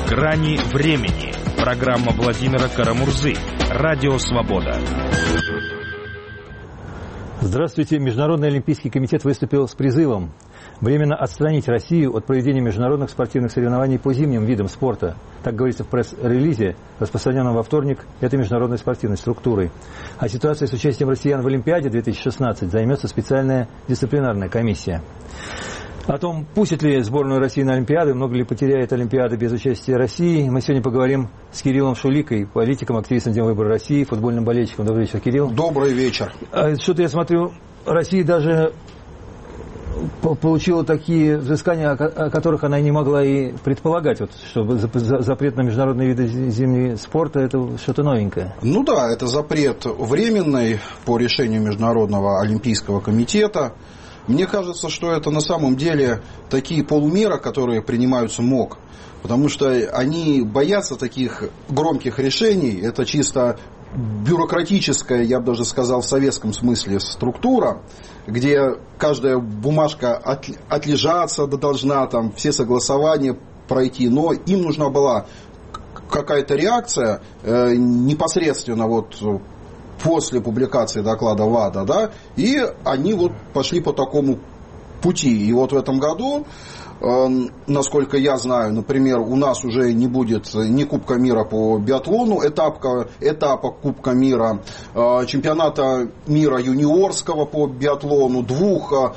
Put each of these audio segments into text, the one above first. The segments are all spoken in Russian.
«Грани времени». Программа Владимира Карамурзы. Радио «Свобода». Здравствуйте. Международный олимпийский комитет выступил с призывом временно отстранить Россию от проведения международных спортивных соревнований по зимним видам спорта. Так говорится в пресс-релизе, распространенном во вторник этой международной спортивной структурой. А ситуацией с участием россиян в Олимпиаде 2016 займется специальная дисциплинарная комиссия. О том, пустит ли сборную России на Олимпиады, много ли потеряет Олимпиада без участия России, мы сегодня поговорим с Кириллом Шуликой, политиком, активистом День выбора России, футбольным болельщиком. Добрый вечер, Кирилл. Добрый вечер. Что-то я смотрю, Россия даже получила такие взыскания, о которых она и не могла и предполагать. Вот, что запрет на международные виды зимнего спорта – это что-то новенькое. Ну да, это запрет временный по решению Международного олимпийского комитета. Мне кажется, что это на самом деле такие полумеры, которые принимаются МОК, потому что они боятся таких громких решений. Это чисто бюрократическая, я бы даже сказал, в советском смысле структура, где каждая бумажка отлежаться должна, там все согласования пройти, но им нужна была какая-то реакция непосредственно вот после публикации доклада ВАДА, да, и они вот пошли по такому пути. И вот в этом году, насколько я знаю, например, у нас уже не будет ни Кубка мира по биатлону, этапа Кубка мира, чемпионата мира юниорского по биатлону, двух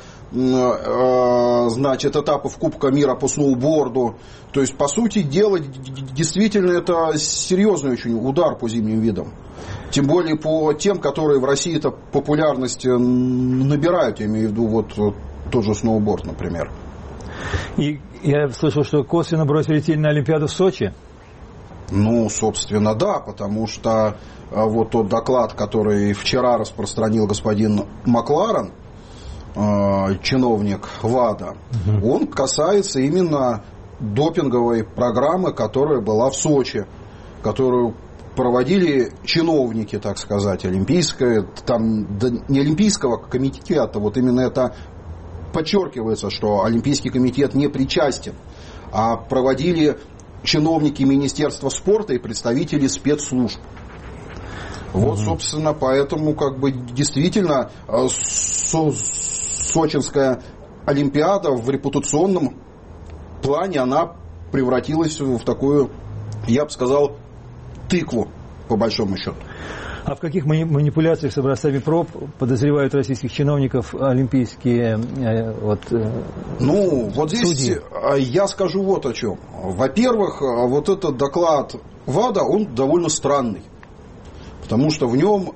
значит, этапов Кубка мира по сноуборду. То есть, по сути дела, действительно, это серьезный очень удар по зимним видам. Тем более по тем, которые в России-то популярность набирают, я имею в виду вот тот же сноуборд, например. И я слышал, что косвенно бросили тень на Олимпиаду в Сочи. Ну, собственно, да, потому что вот тот доклад, который вчера распространил господин Макларен, чиновник ВАДА, он касается именно допинговой программы, которая была в Сочи, которую проводили чиновники, так сказать, олимпийское, там не олимпийского комитета, вот именно это подчеркивается, что Олимпийский комитет не причастен, а проводили чиновники Министерства спорта и представители спецслужб. Вот, собственно, поэтому как бы действительно Сочинская Олимпиада в репутационном плане она превратилась в такую, я бы сказал, тыкву, по большому счету. А в каких манипуляциях с образцами проб подозревают российских чиновников олимпийские Ну, вот здесь судьи? Я скажу вот о чем. Во-первых, вот этот доклад ВАДА, он довольно странный. Потому что в нем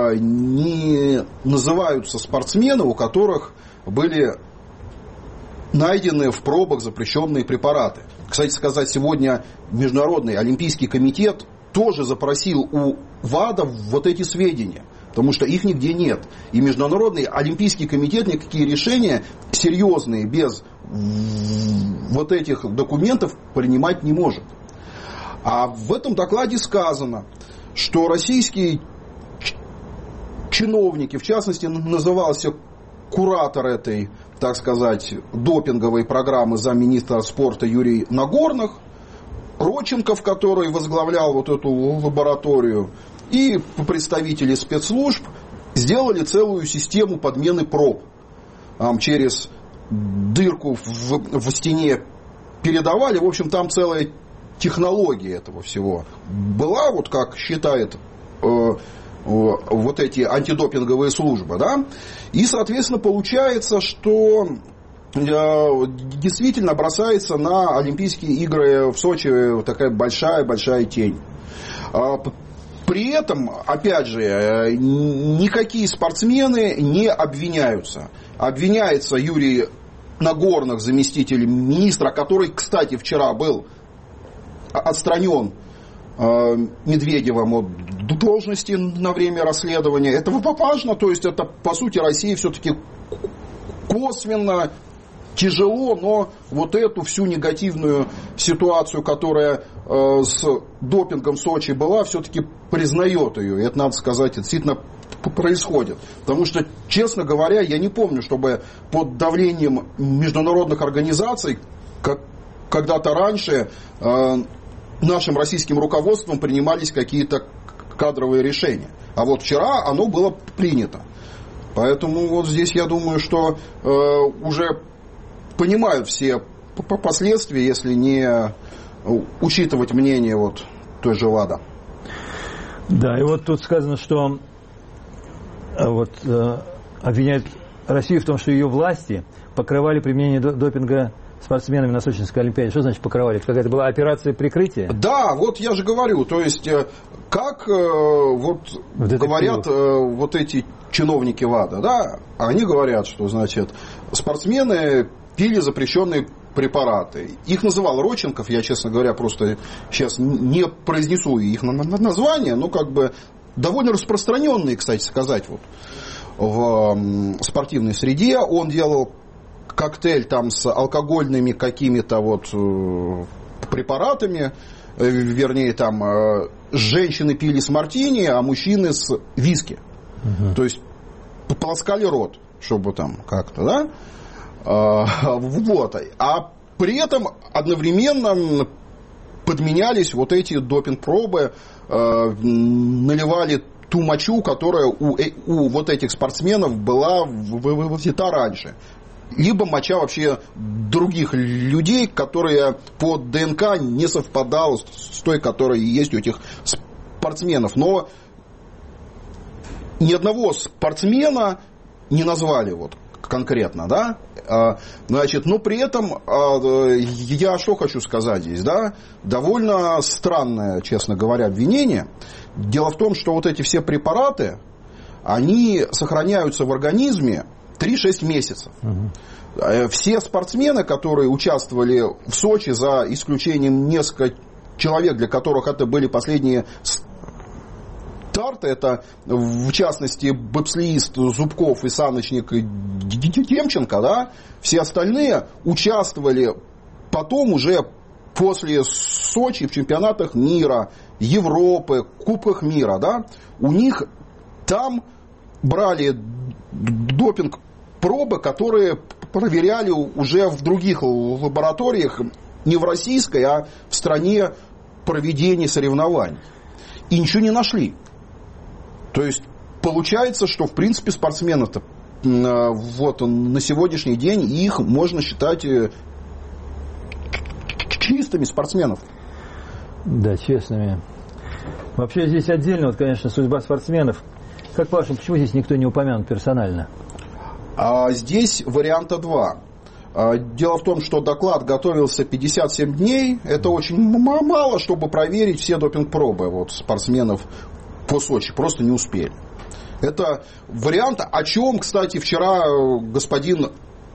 не называются спортсмены, у которых были найдены в пробах запрещенные препараты. Кстати сказать, сегодня Международный олимпийский комитет тоже запросил у ВАДА вот эти сведения, потому что их нигде нет. И Международный олимпийский комитет никакие решения серьезные без вот этих документов принимать не может. А в этом докладе сказано, что российские чиновники, в частности, назывался куратор этой, так сказать, допинговой программы замминистра спорта Юрий Нагорных, Родченков, который возглавлял вот эту лабораторию, и представители спецслужб сделали целую систему подмены проб. Через дырку в стене передавали. В общем, там целая технология этого всего была, вот как считает вот эти антидопинговые службы, да? И, соответственно, получается, что действительно бросается на Олимпийские игры в Сочи такая большая тень. При этом, опять же, никакие спортсмены не обвиняются. Обвиняется Юрий Нагорных, заместитель министра, который, кстати, вчера был отстранен Медведевым от должности на время расследования. Это важно, то есть это, по сути, Россия все-таки косвенно, тяжело, но вот эту всю негативную ситуацию, которая с допингом в Сочи была, все-таки признает ее. И это, надо сказать, действительно происходит. Потому что, честно говоря, я не помню, чтобы под давлением международных организаций, как когда-то раньше, нашим российским руководством принимались какие-то кадровые решения. А вот вчера оно было принято. Поэтому вот здесь я думаю, что уже понимают все последствия, если не учитывать мнение вот той же ВАДА. Да, и вот тут сказано, что обвиняют Россию в том, что ее власти покрывали применение допинга спортсменами на Сочинской Олимпиаде. Что значит покрывали? Это какая-то была операция прикрытия? Да, вот я же говорю, то есть как говорят вот эти чиновники ВАДА, да, они говорят, что, значит, спортсмены пили запрещенные препараты. Их называл Родченков, я, честно говоря, просто сейчас не произнесу их название, но как бы довольно распространенные, кстати сказать, вот в спортивной среде. Он делал коктейль там с алкогольными какими-то вот препаратами, вернее, там женщины пили с мартини, а мужчины с виски. То есть полоскали рот, чтобы там как-то, да? Вот. А при этом одновременно подменялись вот эти допинг-пробы, наливали ту мочу, которая у вот этих спортсменов была взята раньше. Либо моча вообще других людей, которые по ДНК не совпадала с той, которая есть у этих спортсменов. Но ни одного спортсмена не назвали вот конкретно, да? Значит, но при этом я что хочу сказать здесь, да? Довольно странное, честно говоря, обвинение. Дело в том, что вот эти все препараты, они сохраняются в организме 3-6 месяцев. Все спортсмены, которые участвовали в Сочи, за исключением нескольких человек, для которых это были последние старты, это в частности бобслеист Зубков и саночник Демченко, да, все остальные участвовали потом уже после Сочи в чемпионатах мира, Европы, Кубках мира, да, у них там брали допинг пробы, которые проверяли уже в других лабораториях, не в российской, а в стране проведения соревнований. И ничего не нашли. То есть получается, что в принципе спортсмены-то вот на сегодняшний день их можно считать чистыми спортсменов. Да, честными. Вообще здесь отдельно, вот, конечно, судьба спортсменов. Как по-вашему, почему здесь никто не упомянут персонально? Здесь варианта два. Дело в том, что доклад готовился 57 дней. Это очень мало, чтобы проверить все допинг-пробы вот, спортсменов по Сочи. Просто не успели. Это вариант, о чем, кстати, вчера господин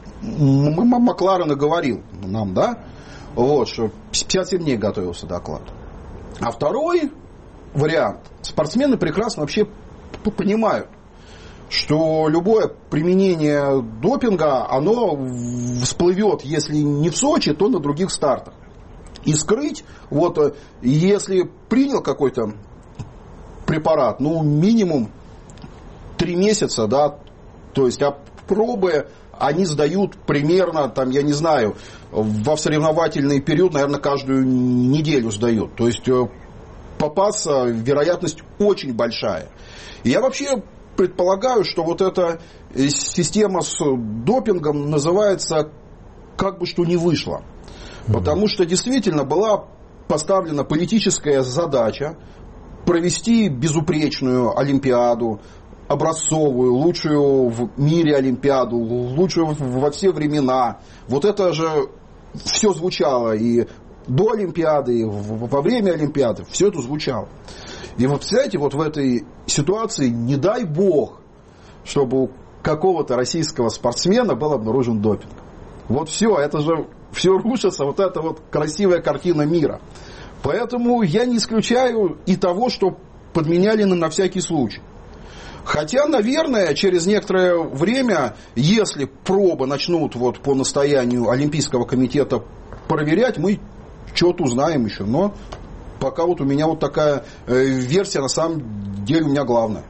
Макларен говорил нам, да? Вот, что 57 дней готовился доклад. А второй вариант. Спортсмены прекрасно вообще понимают, что любое применение допинга, оно всплывет, если не в Сочи, то на других стартах. И скрыть, вот, если принял какой-то препарат, ну, минимум 3 месяца, да, то есть, а пробы они сдают примерно, там, я не знаю, во соревновательный период, наверное, каждую неделю сдают. То есть, попасться вероятность очень большая. И я вообще предполагаю, что вот эта система с допингом называется «как бы что ни вышло». Потому что действительно была поставлена политическая задача провести безупречную Олимпиаду, образцовую, лучшую в мире Олимпиаду, лучшую во все времена. Вот это же все звучало и до Олимпиады, и во время Олимпиады. Все это звучало. И вот, представляете, вот в этой ситуации, не дай бог, чтобы у какого-то российского спортсмена был обнаружен допинг. Вот все, это же все рушится, вот эта вот красивая картина мира. Поэтому я не исключаю и того, что подменяли на всякий случай. Хотя, наверное, через некоторое время, если пробы начнут вот по настоянию Олимпийского комитета проверять, мы что-то узнаем еще. Но пока вот у меня вот такая версия, на самом деле, у меня главная.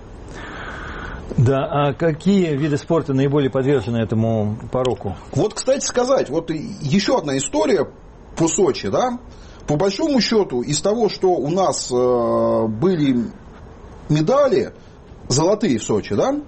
Да, а какие виды спорта наиболее подвержены этому пороку? Вот, кстати сказать, вот еще одна история по Сочи, да. по большому счету, из того, что у нас были медали золотые в Сочи, да,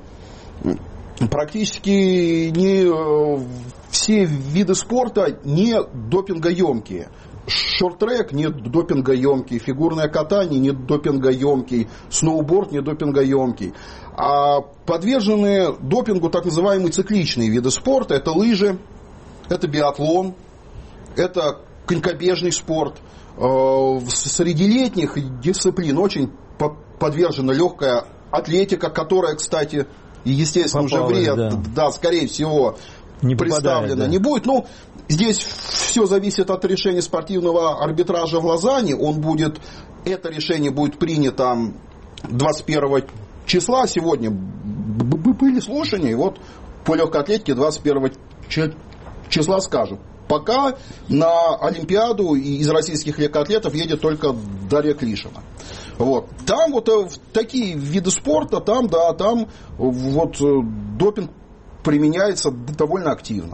практически не все виды спорта не допингоемкие. Шорт-трек не допингоемкий, фигурное катание не допингоемкий, сноуборд не допингоемкий. А подвержены допингу так называемые цикличные виды спорта. Это лыжи, это биатлон, это конькобежный спорт. Среди летних дисциплин очень подвержена легкая атлетика, которая, кстати, естественно, уже в Рио, да, скорее всего, не представлена не будет. Ну, здесь все зависит от решения спортивного арбитража в Лозанне. Это решение будет принято 21 числа. Сегодня были слушания, и вот по легкой атлетике 21 числа скажут. Пока на Олимпиаду из российских легкоатлетов едет только Дарья Клишина. Вот. Там вот такие виды спорта, там вот допинг применяется довольно активно.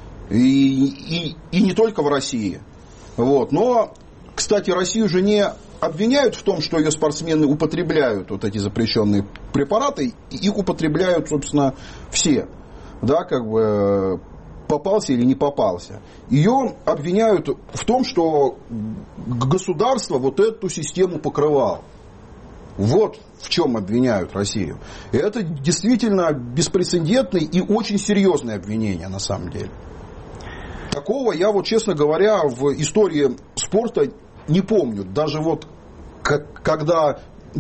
И не только в России. Вот. Но, кстати, Россию же не обвиняют в том, что ее спортсмены употребляют вот эти запрещенные препараты. Их употребляют, собственно, все. Да, как бы попался или не попался. Ее обвиняют в том, что государство вот эту систему покрывало. Вот в чем обвиняют Россию. И это действительно беспрецедентное и очень серьезное обвинение на самом деле. Такого я, вот, честно говоря, в истории спорта не помню. Даже вот когда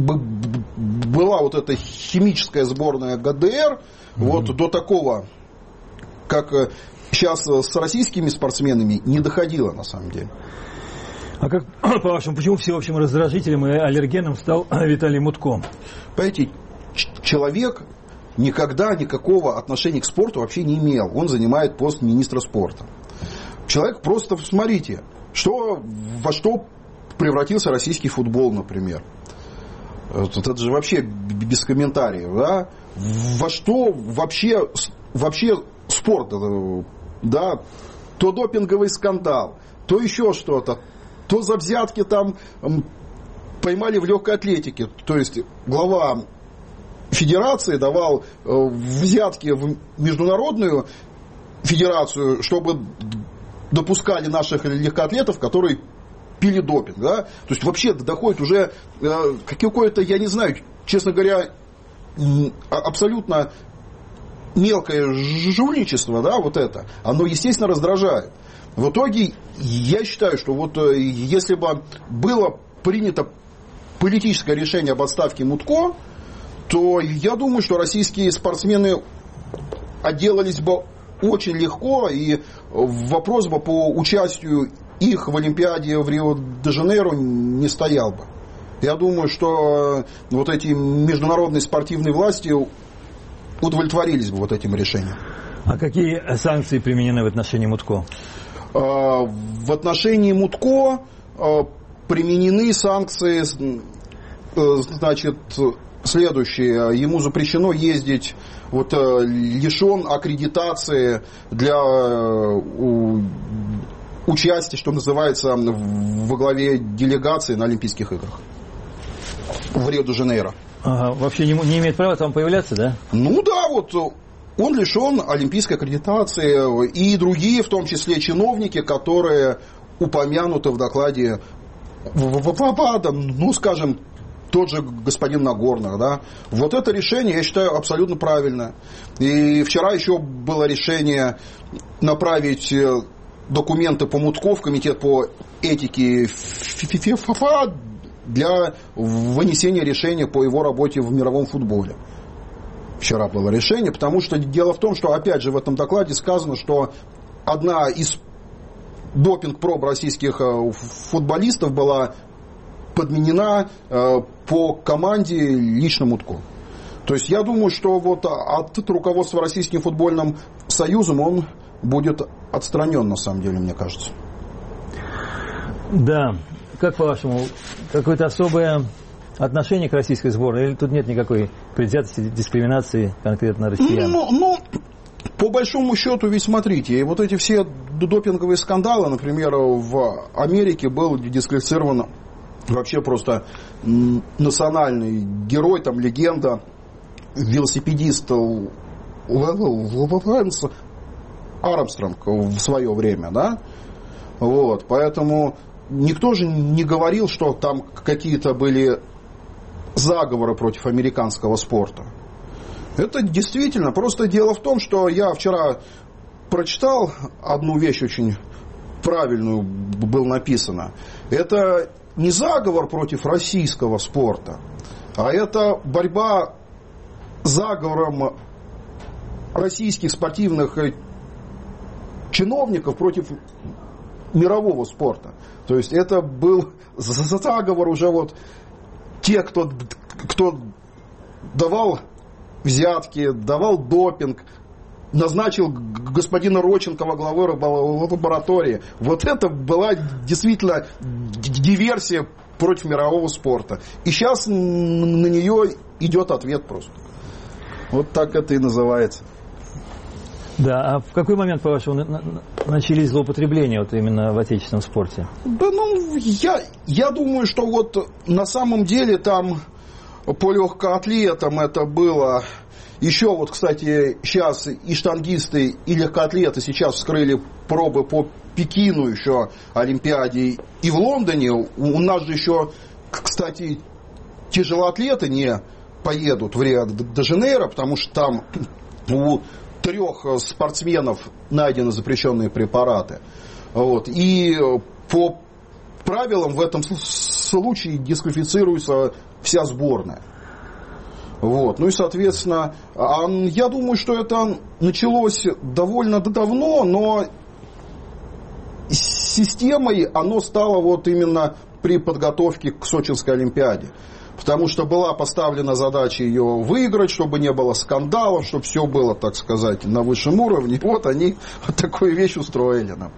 была вот эта химическая сборная ГДР, вот до такого, как сейчас с российскими спортсменами, не доходило на самом деле. А как, по-вашему, почему всеобщим раздражителем и аллергеном стал Виталий Мутко? Понимаете, человек никогда никакого отношения к спорту вообще не имел. Он занимает пост министра спорта. Человек просто, смотрите, во что превратился российский футбол, например. Это же вообще без комментариев, да? Во что вообще спорт, да? То допинговый скандал, то еще что-то, то за взятки там поймали в легкой атлетике. То есть глава федерации давал взятки в международную федерацию, чтобы допускали наших легкоатлетов, которые пили допинг. Да? То есть вообще доходит уже какое-то, я не знаю, честно говоря, абсолютно мелкое жульничество, да, вот это, оно, естественно, раздражает. В итоге, я считаю, что вот если бы было принято политическое решение об отставке Мутко, то я думаю, что российские спортсмены отделались бы очень легко, и вопрос бы по участию их в Олимпиаде в Рио-де-Жанейро не стоял бы. Я думаю, что вот эти международные спортивные власти удовлетворились бы вот этим решением. А какие санкции применены в отношении Мутко? В отношении Мутко применены санкции, значит, следующие. Ему запрещено ездить, вот, лишен аккредитации для участия, что называется, во главе делегации на Олимпийских играх в Рио-де-Жанейро. Ага, вообще не имеет права там появляться, да? Ну да, вот он лишен олимпийской аккредитации, и другие, в том числе чиновники, которые упомянуты в докладе ВАДА, ну, скажем, тот же господин Нагорный, да. Вот это решение, я считаю, абсолютно правильное. И вчера еще было решение направить документы по Мутко в комитет по этике ФИФА для вынесения решения по его работе в мировом футболе. Вчера было решение, потому что дело в том, что, опять же, в этом докладе сказано, что одна из допинг-проб российских футболистов была подменена по команде лично Мутко. То есть я думаю, что вот от руководства Российским футбольным союзом он будет отстранен, на самом деле, мне кажется. Да. Как по-вашему, какое-то особое отношение к российской сборной? Или тут нет никакой предвзятости, дискриминации конкретно россиян? Ну, По большому счету, ведь смотрите, и вот эти все допинговые скандалы, например, в Америке был дисквалифицирован вообще просто национальный герой, там легенда, велосипедист Лэнс Армстронг в свое время, да? Вот, поэтому никто же не говорил, что там какие-то были заговоры против американского спорта. Это действительно, просто дело в том, что я вчера прочитал одну вещь очень правильную, было написано. Это не заговор против российского спорта, а это борьба с заговором российских спортивных чиновников против мирового спорта. То есть это был заговор уже вот те, кто давал взятки, давал допинг, назначил господина Родченкова главой лаборатории. Вот это была действительно диверсия против мирового спорта. И сейчас на нее идет ответ просто. Вот так это и называется. Да, а в какой момент, по-вашему, начались злоупотребления вот именно в отечественном спорте? Да, ну, я думаю, что вот на самом деле там по легкоатлетам это было. Еще вот, кстати, сейчас и штангисты, и легкоатлеты сейчас вскрыли пробы по Пекину еще Олимпиаде и в Лондоне. У нас же еще, кстати, тяжелоатлеты не поедут в Рио-де-Жанейро, потому что там у 3 спортсменов найдены запрещенные препараты. Вот. И по правилам в этом случае дисквалифицируется вся сборная. Вот. Ну и, соответственно, я думаю, что это началось довольно давно, но системой оно стало вот именно при подготовке к Сочинской Олимпиаде. Потому что была поставлена задача ее выиграть, чтобы не было скандалов, чтобы все было, так сказать, на высшем уровне. Вот они вот такую вещь устроили нам.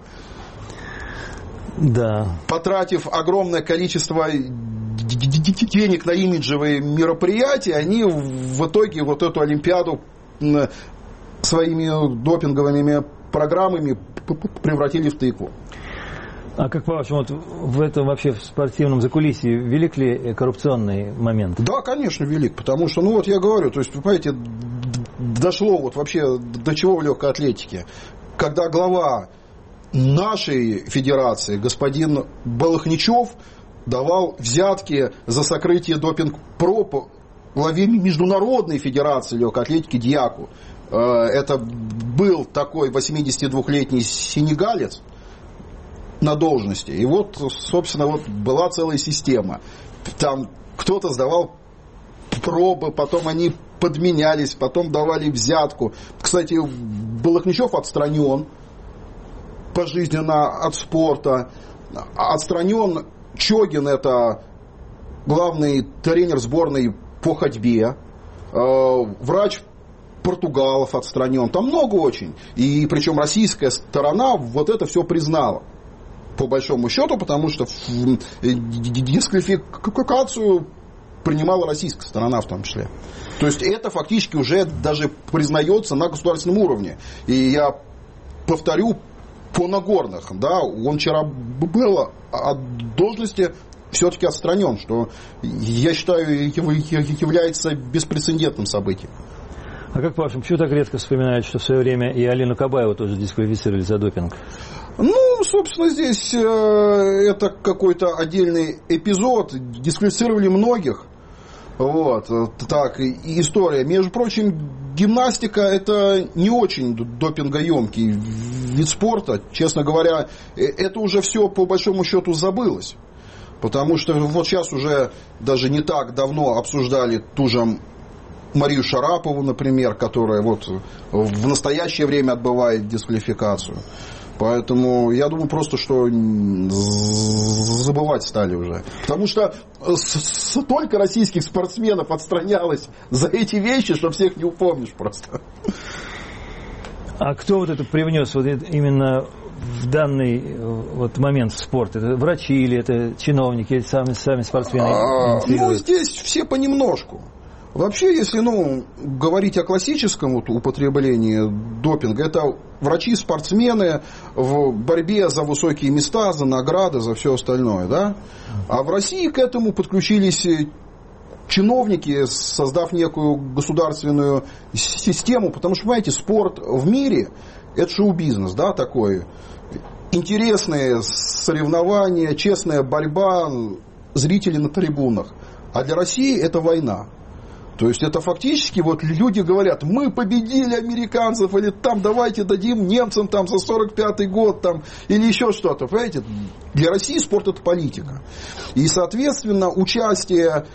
Да. Потратив огромное количество денег на имиджевые мероприятия, они в итоге вот эту Олимпиаду своими допинговыми программами превратили в тыкву. А как по-вашему, вот в этом вообще в спортивном закулисье велик ли коррупционный момент? Да, конечно, велик, потому что, ну вот я говорю, то есть, понимаете, дошло вот вообще до чего в легкой атлетике, когда глава нашей федерации, господин Балахничев, давал взятки за сокрытие допинг-проб главе Международной федерации легкой атлетики Дьяку. Это был такой 82-летний сенегалец на должности. И вот, собственно, вот была целая система. Там кто-то сдавал пробы, потом они подменялись, потом давали взятку. Кстати, Балахничев отстранен пожизненно от спорта. Отстранен Чогин, это главный тренер сборной по ходьбе. Врач Португалов отстранен. Там много очень. И причем российская сторона вот это все признала. По большому счету, потому что дисквалификацию принимала российская сторона в том числе. То есть это фактически уже даже признается на государственном уровне. И я повторю, по Нагорных, да, он вчера был от должности все-таки отстранен, что, я считаю, является беспрецедентным событием. А как по-вашему, почему так редко вспоминают, что в свое время и Алину Кабаеву тоже дисквалифицировали за допинг? Ну, собственно, здесь это какой-то отдельный эпизод. Дисквалифицировали многих. Вот, так, и история. Между прочим, гимнастика – это не очень допингоемкий вид спорта. Честно говоря, это уже все по большому счету забылось. Потому что вот сейчас уже даже не так давно обсуждали ту же Марию Шарапову, например, которая вот в настоящее время отбывает дисквалификацию. Поэтому я думаю просто, что забывать стали уже. Потому что столько российских спортсменов отстранялось за эти вещи, что всех не упомнишь просто. А кто вот это привнес вот именно в данный вот момент в спорт? Это врачи или это чиновники, или сами спортсмены? Ну, здесь все понемножку. Вообще, если говорить о классическом употреблении допинга, это врачи-спортсмены в борьбе за высокие места, за награды, за все остальное. Да? А в России к этому подключились чиновники, создав некую государственную систему, потому что, понимаете, спорт в мире – это шоу-бизнес, да, такой. Интересные соревнования, честная борьба, зрители на трибунах. А для России это война. То есть это фактически люди говорят, мы победили американцев, или там давайте дадим немцам там за 45-й год там, или еще что-то. Понимаете? Для России спорт это политика. И, соответственно, участие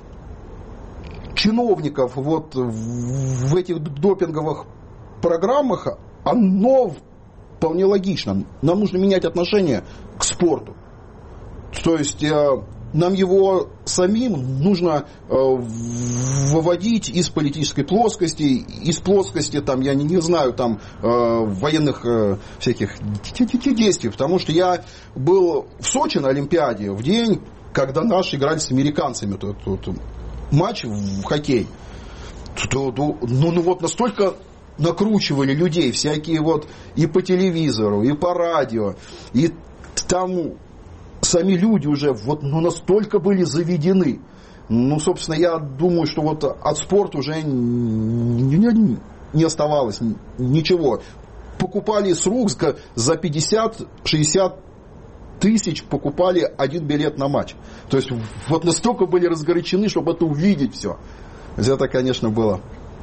чиновников в этих допинговых программах, оно вполне логично. Нам нужно менять отношение к спорту. То есть нам его самим нужно выводить из политической плоскости, из плоскости, там, я не знаю, там, военных всяких действий. Потому что я был в Сочи на Олимпиаде в день, когда наши играли с американцами. Матч в хоккей. Настолько накручивали людей, всякие и по телевизору, и по радио, и там сами люди уже настолько были заведены. Собственно, я думаю, что от спорта уже не оставалось ничего. Покупали с рук за 50-60 тысяч, покупали один билет на матч. То есть настолько были разгорячены, чтобы это увидеть все. Это, конечно, было.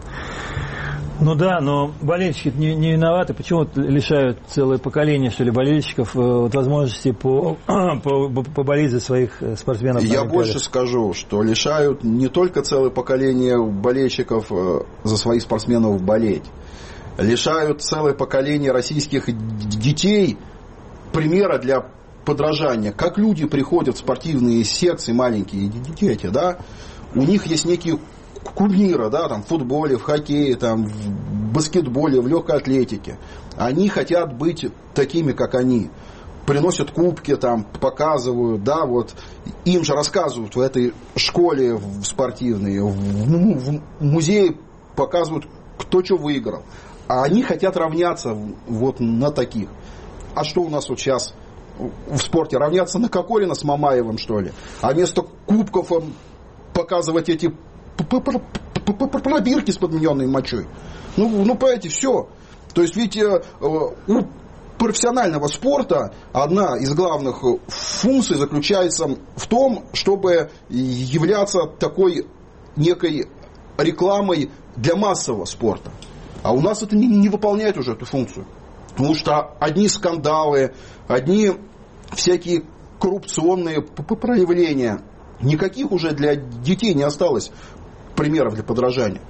Да, но болельщики не виноваты. Почему лишают целое поколение, что ли, болельщиков возможности поболеть за своих спортсменов? Я больше скажу, что лишают не только целое поколение болельщиков за своих спортсменов болеть. Лишают целое поколение российских детей примера для подражания. Как люди приходят в спортивные секции, маленькие дети, да, у них есть некие кумиры, да, там, в футболе, в хоккее, там, в баскетболе, в легкой атлетике. Они хотят быть такими, как они. Приносят кубки, там, показывают, да, им же рассказывают в этой школе спортивной, в музее показывают, кто что выиграл. А они хотят равняться на таких. А что у нас сейчас в спорте? Равняться на Кокорина с Мамаевым, что ли? А вместо кубков показывать эти пробирки с подмененной мочой. Понимаете, все. То есть, ведь у профессионального спорта одна из главных функций заключается в том, чтобы являться такой некой рекламой для массового спорта. А у нас это не выполняет уже эту функцию. Потому что одни скандалы, одни всякие коррупционные проявления, никаких уже для детей не осталось примеров для подражания.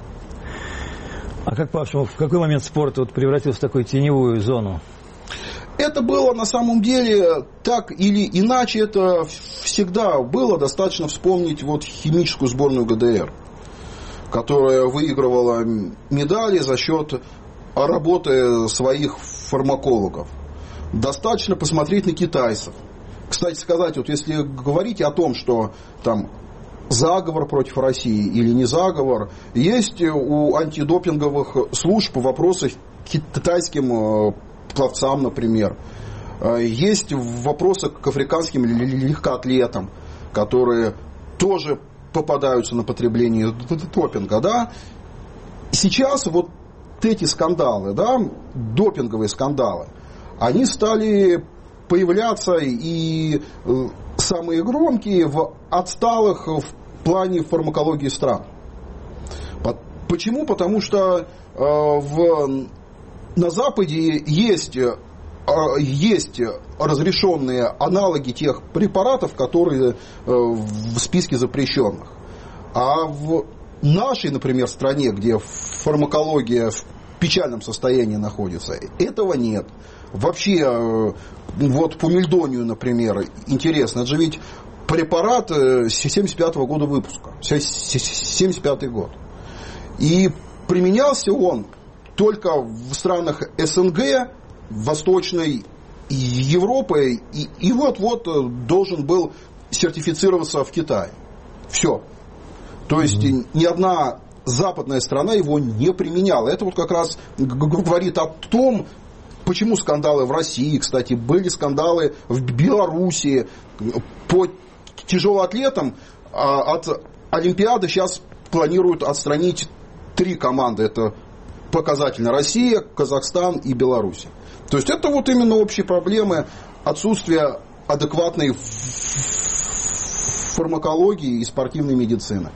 А как, по-вашему, в какой момент спорт превратился в такую теневую зону? Это было на самом деле так или иначе, это всегда было. Достаточно вспомнить химическую сборную ГДР, которая выигрывала медали за счет работы своих фармакологов. Достаточно посмотреть на китайцев. Кстати сказать, если говорить о том, что там заговор против России или не заговор, есть у антидопинговых служб вопросы к китайским пловцам, например. Есть вопросы к африканским легкоатлетам, которые тоже попадаются на потребление допинга. Да? Сейчас эти скандалы, да, допинговые скандалы, они стали появляться и самые громкие в отсталых в плане фармакологии стран. Почему? Потому что на Западе есть разрешенные аналоги тех препаратов, которые в списке запрещенных. А в нашей, например, стране, где фармакология в печальном состоянии находится, этого нет. Вообще, по мельдонию, например, интересно, это же ведь препарат 75-го года выпуска, 75-й год. И применялся он только в странах СНГ, Восточной Европы, и вот должен был сертифицироваться в Китае. Все. То есть ни одна западная страна его не применяла. Это вот как раз говорит о том, почему скандалы в России, кстати, были скандалы в Белоруссии. По тяжелоатлетам от Олимпиады сейчас планируют отстранить 3 команды. Это показательно Россия, Казахстан и Беларусь. То есть это вот именно общие проблемы отсутствия адекватной фармакологии и спортивной медицины.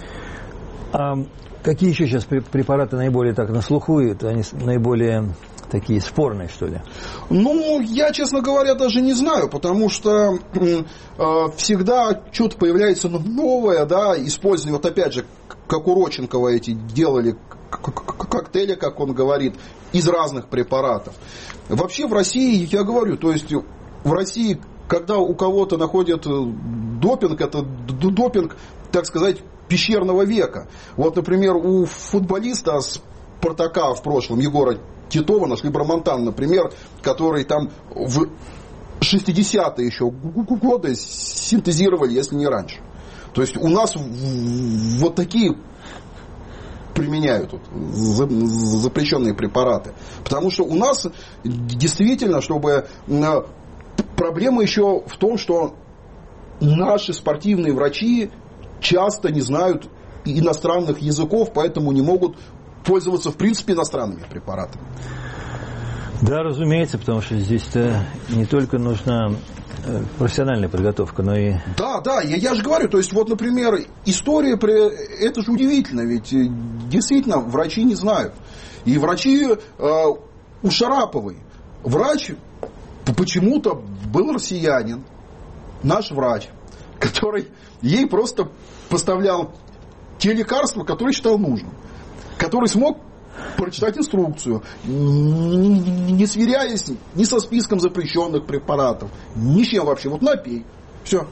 А какие еще сейчас препараты наиболее так на слуху, они наиболее такие спорные, что ли? Ну, я, честно говоря, даже не знаю, потому что всегда что-то появляется новое, да, использование, вот опять же, как у Родченкова эти делали коктейли, как он говорит, из разных препаратов. Вообще в России, я говорю, то есть в России, когда у кого-то находят допинг, это допинг, так сказать, пещерного века. Вот, например, у футболиста Спартака в прошлом, Егора Титова, нашли бромантан, например, который там в 60-е еще годы синтезировали, если не раньше. То есть у нас вот такие применяют запрещенные препараты. Потому что у нас действительно, чтобы... Проблема еще в том, что наши спортивные врачи часто не знают иностранных языков, поэтому не могут пользоваться в принципе иностранными препаратами. Да, разумеется, потому что здесь-то не только нужна профессиональная подготовка, но и... Да, я же говорю, то есть вот, например, история, это же удивительно, ведь действительно врачи не знают. И врачи у Шараповой, врач почему-то был россиянин, наш врач, который ей просто поставлял те лекарства, которые считал нужным, который смог прочитать инструкцию, не сверяясь ни со списком запрещенных препаратов, ни с чем вообще. Вот напей. Все.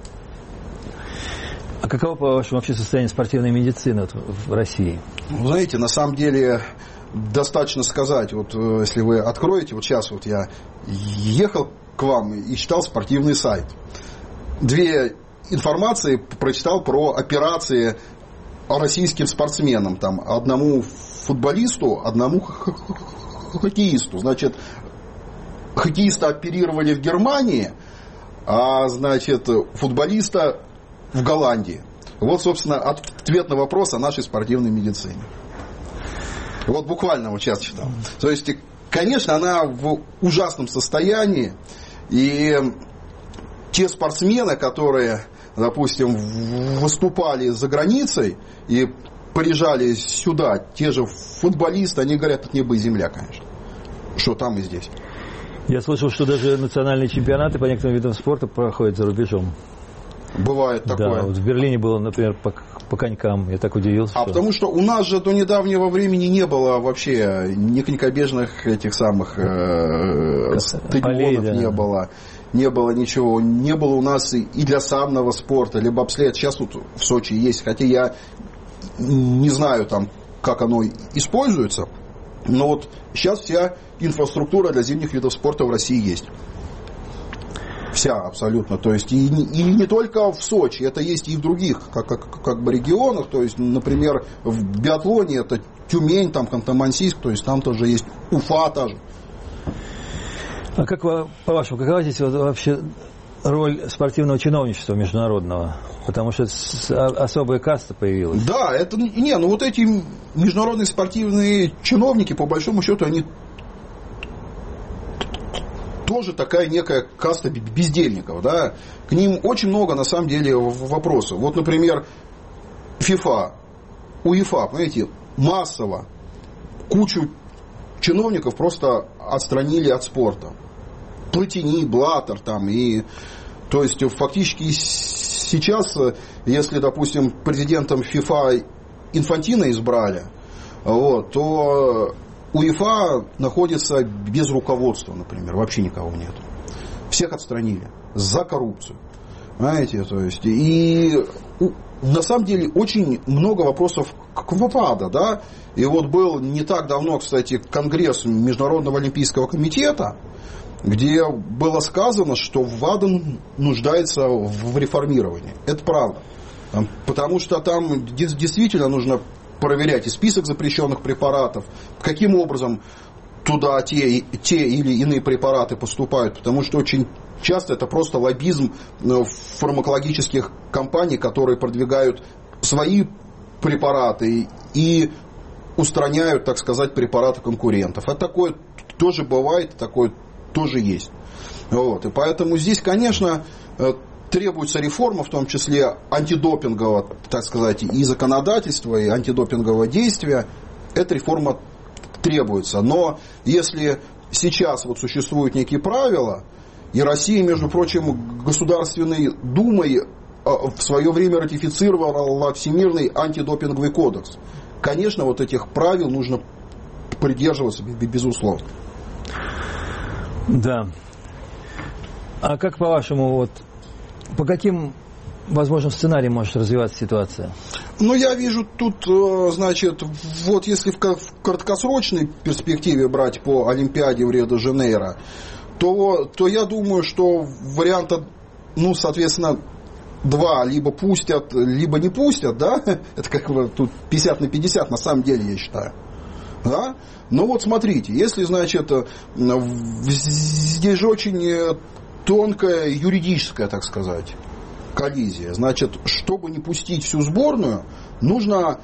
А каково, по-вашему, вообще состояние спортивной медицины в России? Вы знаете, на самом деле достаточно сказать, вот если вы откроете, вот сейчас вот я ехал к вам и читал спортивный сайт. 2 информации прочитал про операции российским спортсменам. Там одному футболисту, одному хоккеисту. Значит, хоккеиста оперировали в Германии, а, значит, футболиста в Голландии. Вот, собственно, ответ на вопрос о нашей спортивной медицине. Вот буквально вот сейчас читал. То есть, конечно, она в ужасном состоянии. И те спортсмены, которые, допустим, выступали за границей и приезжали сюда, те же футболисты, они говорят, это небо и земля, конечно. Что там и здесь. Я слышал, что даже национальные чемпионаты по некоторым видам спорта проходят за рубежом. Бывает такое. Да, вот в Берлине было, например, по конькам. Я так удивился. А что... потому что у нас же до недавнего времени не было вообще ни конькобежных этих самых стадионов, полей, да. Не было ничего. Не было у нас и для санного спорта, либо бобслед. Сейчас тут в Сочи есть, хотя я не знаю там, как оно используется. Но вот сейчас вся инфраструктура для зимних видов спорта в России есть. Вся абсолютно. То есть и не только в Сочи, это есть и в других как бы регионах. То есть, например, в биатлоне это Тюмень, там Ханты-Мансийск, то есть там тоже есть Уфа тоже. А как, по-вашему, какова здесь вообще роль спортивного чиновничества международного? Потому что особая каста появилась. Да, это ну вот эти международные спортивные чиновники, по большому счету, они тоже такая некая каста бездельников, да. К ним очень много, на самом деле, вопросов. Вот, например, ФИФА, УЕФА, понимаете, массово кучу чиновников просто отстранили от спорта. Платини, Блаттер там и... То есть, фактически сейчас, если, допустим, президентом ФИФА Инфантино избрали, вот, то УЕФА находится без руководства, например, вообще никого нет. Всех отстранили за коррупцию. Понимаете, то есть, и на самом деле очень много вопросов к ВАДА, да, и вот был не так давно, кстати, конгресс Международного олимпийского комитета, где было сказано, что ВАДА нуждается в реформировании. Это правда. Потому что там действительно нужно проверять и список запрещенных препаратов, каким образом туда те или иные препараты поступают, потому что очень часто это просто лоббизм фармакологических компаний, которые продвигают свои препараты и устраняют, так сказать, препараты конкурентов. А такое тоже бывает, такое тоже есть. Вот. И поэтому здесь, конечно, требуется реформа, в том числе антидопингового, так сказать, и законодательства, и антидопингового действия. Эта реформа требуется. Но если сейчас вот существуют некие правила, и Россия, между прочим, Государственной Думой в свое время ратифицировала Всемирный антидопинговый кодекс, конечно, вот этих правил нужно придерживаться, безусловно. Да. А как, по-вашему, вот, по каким возможным сценариям может развиваться ситуация? Ну, я вижу тут, значит, вот если в краткосрочной перспективе брать по Олимпиаде в Рио-де-Жанейро, то я думаю, что варианта, ну, соответственно, два, либо пустят, либо не пустят, да, это как бы тут 50/50 на самом деле, я считаю, да, но вот смотрите, если, значит, здесь же очень тонкая юридическая, так сказать, коллизия, значит, чтобы не пустить всю сборную, нужно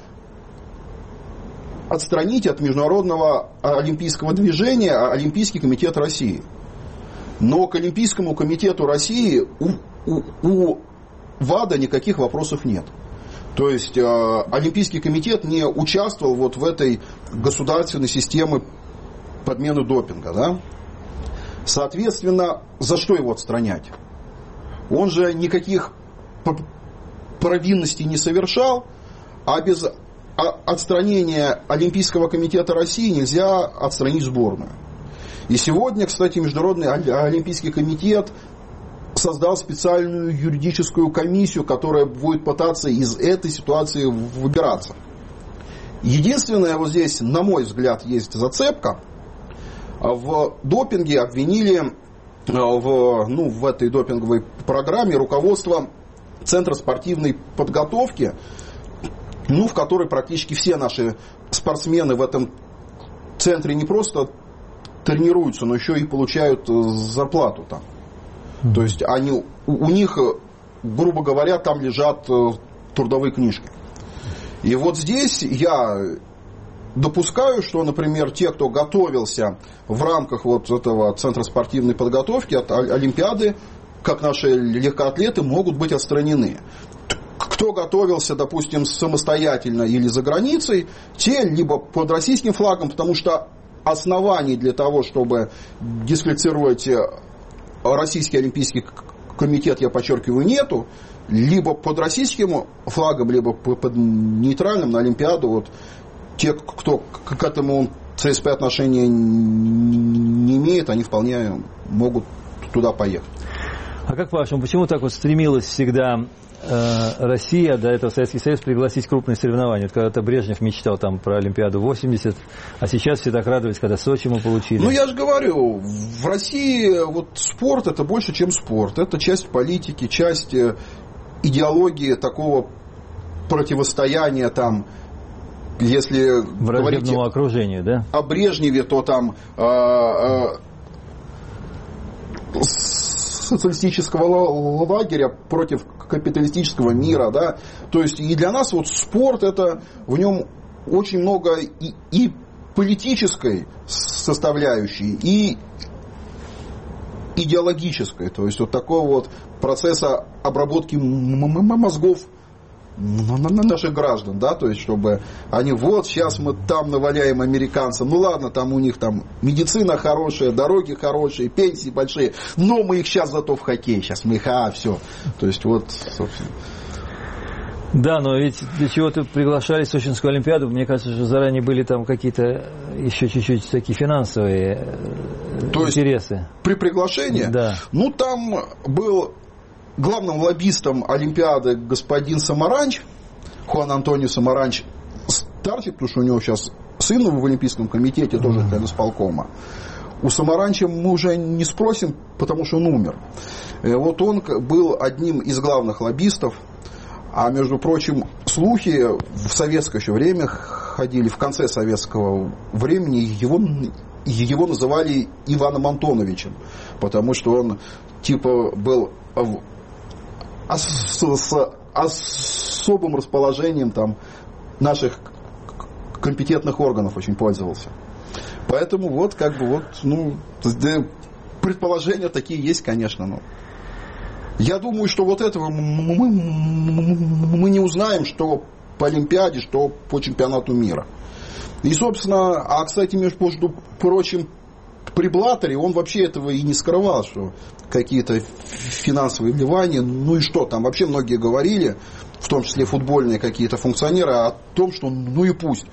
отстранить от международного олимпийского движения Олимпийский комитет России. Но к Олимпийскому комитету России у ВАДА никаких вопросов нет. То есть Олимпийский комитет не участвовал вот в этой государственной системе подмены допинга. Да? Соответственно, за что его отстранять? Он же никаких провинностей не совершал, а без отстранения Олимпийского комитета России нельзя отстранить сборную. И сегодня, кстати, Международный олимпийский комитет создал специальную юридическую комиссию, которая будет пытаться из этой ситуации выбираться. Единственное, вот здесь, на мой взгляд, есть зацепка. В допинге обвинили в этой допинговой программе руководство Центра спортивной подготовки, в которой практически все наши спортсмены в этом центре не просто тренируются, но еще и получают зарплату там. То есть у них, грубо говоря, там лежат трудовые книжки. И вот здесь я допускаю, что, например, те, кто готовился в рамках вот этого Центра спортивной подготовки от Олимпиады, как наши легкоатлеты, могут быть отстранены. Кто готовился, допустим, самостоятельно или за границей, те либо под российским флагом, потому что оснований для того, чтобы дисквалифицировать Российский олимпийский комитет, я подчеркиваю, нету, либо под российским флагом, либо под нейтральным на Олимпиаду. Вот те, кто к этому ЦСП отношения не имеет, они вполне могут туда поехать. А как по-вашему, почему так вот стремилась всегда Россия, до этого Советский Союз, пригласить крупные соревнования? Вот когда-то Брежнев мечтал там про Олимпиаду 80, а сейчас все так радовались, когда Сочи мы получили. Ну, я же говорю, в России вот спорт — это больше, чем спорт. Это часть политики, часть идеологии такого противостояния там, если враждебного окружения, да? О Брежневе, то там социалистического лагеря против капиталистического мира, да. То есть и для нас вот спорт — это в нем очень много и политической составляющей, и идеологической. То есть вот такого вот процесса обработки мозгов наших граждан, да, то есть чтобы они вот сейчас мы там наваляем американцам, ну ладно, там у них там медицина хорошая, дороги хорошие, пенсии большие, но мы их сейчас зато в хоккей, сейчас мы их, все, то есть вот, собственно. Да, но ведь для чего-то приглашали в Сочинскую Олимпиаду, мне кажется, что заранее были там какие-то еще чуть-чуть такие финансовые интересы. Есть при приглашении? Да. Ну там был главным лоббистом Олимпиады господин Самаранч, Хуан Антонио Самаранч старший, потому что у него сейчас сын в Олимпийском комитете, тоже член исполкома. У Самаранча мы уже не спросим, потому что он умер. Вот он был одним из главных лоббистов. А между прочим, слухи в советское еще время ходили, в конце советского времени его называли Иваном Антоновичем, потому что он типа был с особым расположением там наших компетентных органов очень пользовался. Поэтому вот как бы вот, ну, предположения такие есть, конечно, но я думаю, что вот этого мы не узнаем, что по Олимпиаде, что по чемпионату мира. И, собственно, кстати, между прочим, при Блаттере он вообще этого и не скрывал, что какие-то финансовые вливания, ну и что, там вообще многие говорили, в том числе футбольные какие-то функционеры, о том, что ну и пусть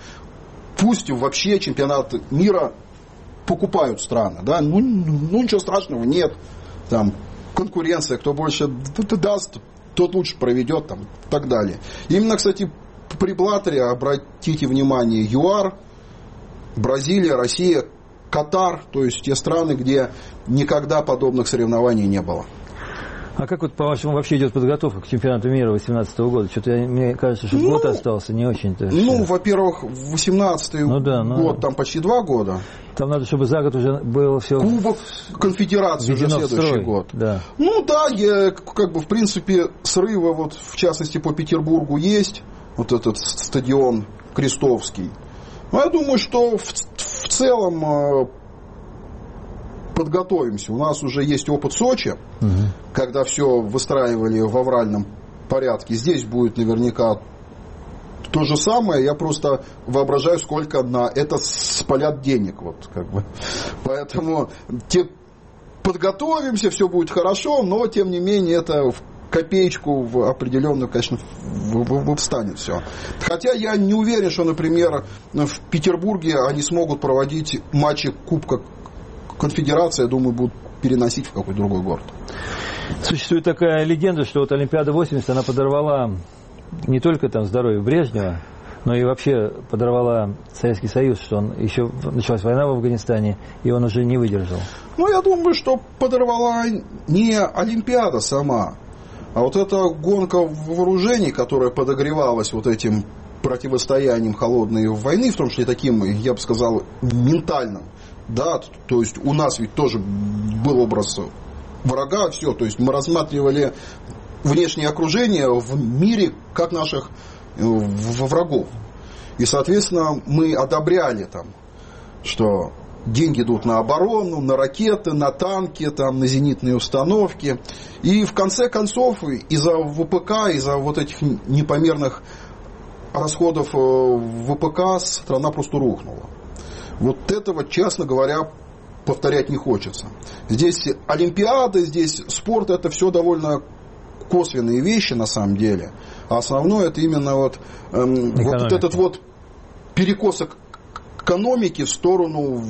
вообще чемпионат мира покупают страны, да, ну ничего страшного нет, там конкуренция, кто больше даст, тот лучше проведет, там, и так далее. Именно, кстати, при Блаттере, обратите внимание, ЮАР, Бразилия, Россия, Катар, то есть те страны, где никогда подобных соревнований не было. А как вот, по-вашему, вообще идет подготовка к чемпионату мира 2018 года? Что-то мне кажется, что год остался, не очень-то. Ну, во-первых, 2018 год, там почти 2 года. Там надо, чтобы за год уже было все... Кубок конфедерации уже следующий год. Да. Ну да, как бы в принципе срывы, вот в частности по Петербургу есть, вот этот стадион Крестовский. Но я думаю, что в целом подготовимся. У нас уже есть опыт Сочи, когда все выстраивали в авральном порядке. Здесь будет наверняка то же самое. Я просто воображаю, сколько на это спалят денег. Вот, как бы. Поэтому подготовимся, все будет хорошо, но тем не менее это в копеечку в определенную, конечно, встанет все. Хотя я не уверен, что, например, в Петербурге они смогут проводить матчи Кубка Конфедерации, я думаю, будут переносить в какой-то другой город. Существует такая легенда, что вот Олимпиада 80, она подорвала не только там здоровье Брежнева, но и вообще подорвала Советский Союз, что он еще началась война в Афганистане, и он уже не выдержал. Ну, я думаю, что подорвала не Олимпиада сама, а вот эта гонка вооружений, которая подогревалась вот этим противостоянием холодной войны, в том числе таким, я бы сказал, ментальным. Да, то есть у нас ведь тоже был образ врага, все, то есть мы рассматривали внешнее окружение в мире как наших врагов. И, соответственно, мы одобряли там, что деньги идут на оборону, на ракеты, на танки, там, на зенитные установки. И в конце концов из-за ВПК, из-за вот этих непомерных расходов ВПК страна просто рухнула. Вот этого, честно говоря, повторять не хочется. Здесь Олимпиады, здесь спорт, это все довольно косвенные вещи на самом деле. А основное это именно вот этот вот перекос экономики в сторону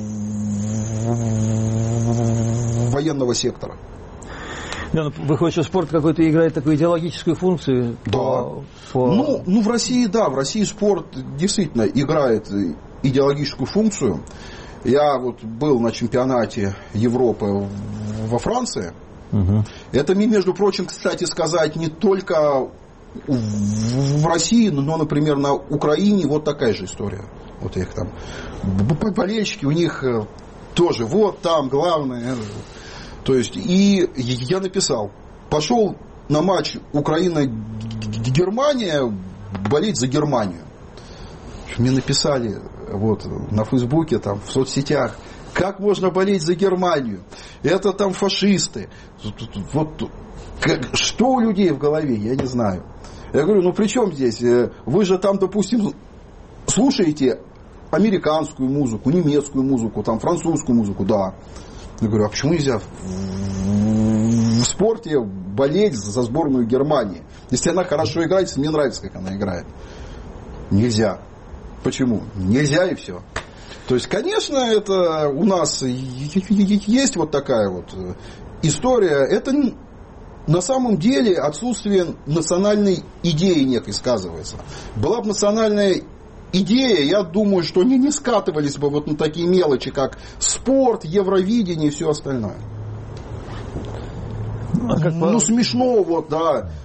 военного сектора. Да, ну, выходит, что спорт какой-то играет такую идеологическую функцию. Да. Ну, в России, да, в России спорт действительно играет идеологическую функцию. Я вот был на чемпионате Европы во Франции. Это, между прочим, кстати сказать, не только в России, но, например, на Украине вот такая же история. Вот их там болельщики, у них тоже вот там главное. То есть, и я написал, пошел на матч Украина-Германия болеть за Германию. Мне написали вот на Фейсбуке, там, в соцсетях, как можно болеть за Германию? Это там фашисты. Вот, что у людей в голове, я не знаю. Я говорю, ну при чем здесь? Вы же там, допустим, слушаете американскую музыку, немецкую музыку, там, французскую музыку, да. Я говорю, а почему нельзя в спорте болеть за сборную Германии? Если она хорошо играет, если мне нравится, как она играет. Нельзя. Почему? Нельзя и все. То есть, конечно, это у нас есть вот такая вот история. Это на самом деле отсутствие национальной идеи некой сказывается. Была бы национальная идея, я думаю, что они не скатывались бы вот на такие мелочи, как спорт, Евровидение и все остальное. Ну, смешно, вот, да.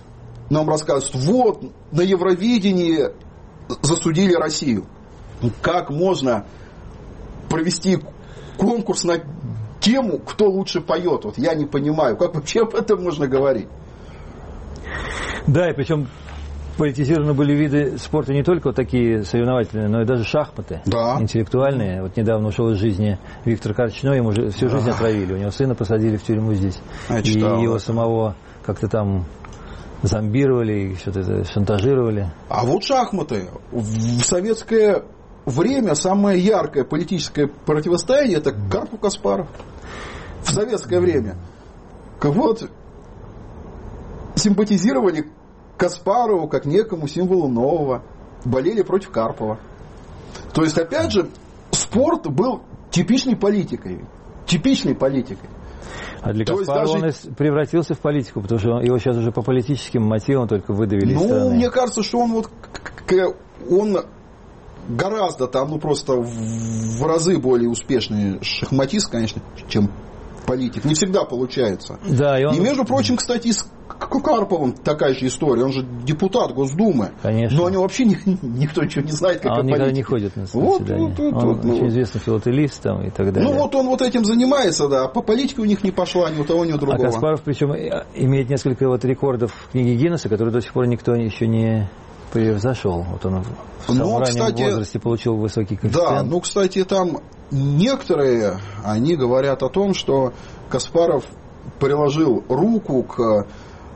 нам рассказывают, вот, на Евровидении засудили Россию. Как можно провести конкурс на тему, кто лучше поет? Вот я не понимаю, как вообще об этом можно говорить? Да, и причем политизированы были виды спорта не только вот такие соревновательные, но и даже шахматы, да. Интеллектуальные. Вот недавно ушел из жизни Виктор Корчной, ему же всю жизнь отравили. У него сына посадили в тюрьму здесь. И его самого как-то там зомбировали, что-то шантажировали. А вот шахматы. В советское время самое яркое политическое противостояние — это Карпов-Каспаров. В советское время. Вот симпатизировали Каспарову как некому символу нового, болели против Карпова. То есть, опять же, спорт был типичной политикой. Типичной политикой. А для Каспарова он превратился в политику, потому что его сейчас уже по политическим мотивам только выдавили из страны. Мне кажется, что он гораздо там, просто в разы более успешный шахматист, конечно, чем политик. Не всегда получается. Да, и между прочим, кстати, с Карповым такая же история. Он же депутат Госдумы. Конечно. Но о нем вообще никто ничего не знает, как о политике. Он никогда не ходит на заседания. Он очень известный филателист там и так далее. Он вот этим занимается, да. По политике у них не пошла ни у того, ни у другого. А Каспаров, причем, имеет несколько рекордов в книге Гиннесса, которые до сих пор никто еще не превзошел. Вот он в самом раннем возрасте получил высокий коэффициент. Да, кстати, там некоторые, они говорят о том, что Каспаров приложил руку к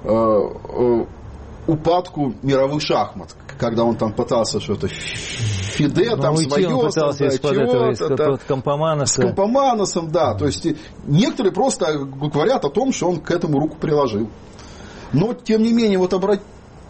упадку мировых шахмат, когда он там пытался что-то ФИДЕ там свое создать, с Компоманосом. С Компоманосом, да. То есть некоторые просто говорят о том, что он к этому руку приложил. Но, тем не менее, вот обратите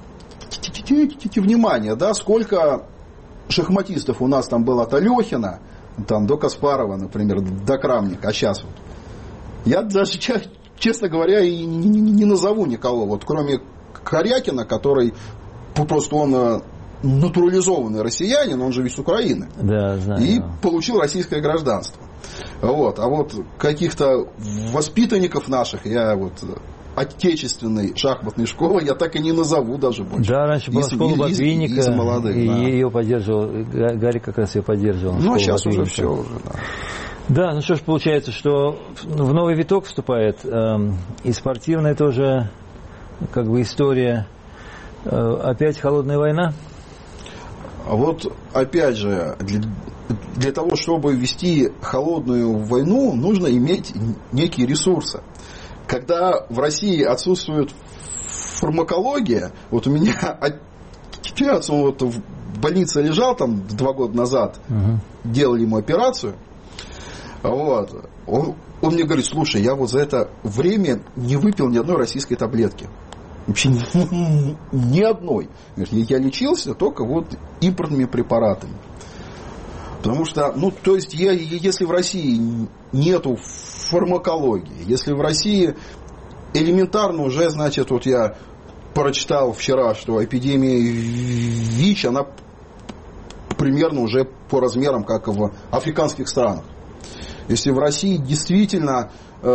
внимание, да, сколько шахматистов у нас там было от Алехина, там, до Каспарова, например, до Крамника, а сейчас вот. Я даже, честно говоря, и не назову никого, вот, кроме Корякина, который просто он натурализованный россиянин, он же ведь с Украины. Да, знаю. И получил российское гражданство. Вот. А вот каких-то воспитанников наших, я вот отечественной шахматной школы я так и не назову даже больше. Да, раньше была школа Ботвинника, молодых, и да. Ее поддерживал, Гарик как раз ее поддерживал. Ну, а сейчас уже все уже, да. Да, ну что ж, получается, что в новый виток вступает и спортивная тоже как бы история. Опять холодная война? Вот опять же, для того, чтобы вести холодную войну, нужно иметь некие ресурсы. Когда в России отсутствует фармакология, вот у меня отец, он вот в больнице лежал там 2 года назад, делали ему операцию, вот, он мне говорит: слушай, я вот за это время не выпил ни одной российской таблетки. Вообще ни одной. Я лечился только вот импортными препаратами. Потому что, то есть, если в России нету фармакологии, если в России элементарно уже, значит, вот я прочитал вчера, что эпидемия ВИЧ, она примерно уже по размерам, как в африканских странах. Если в России действительно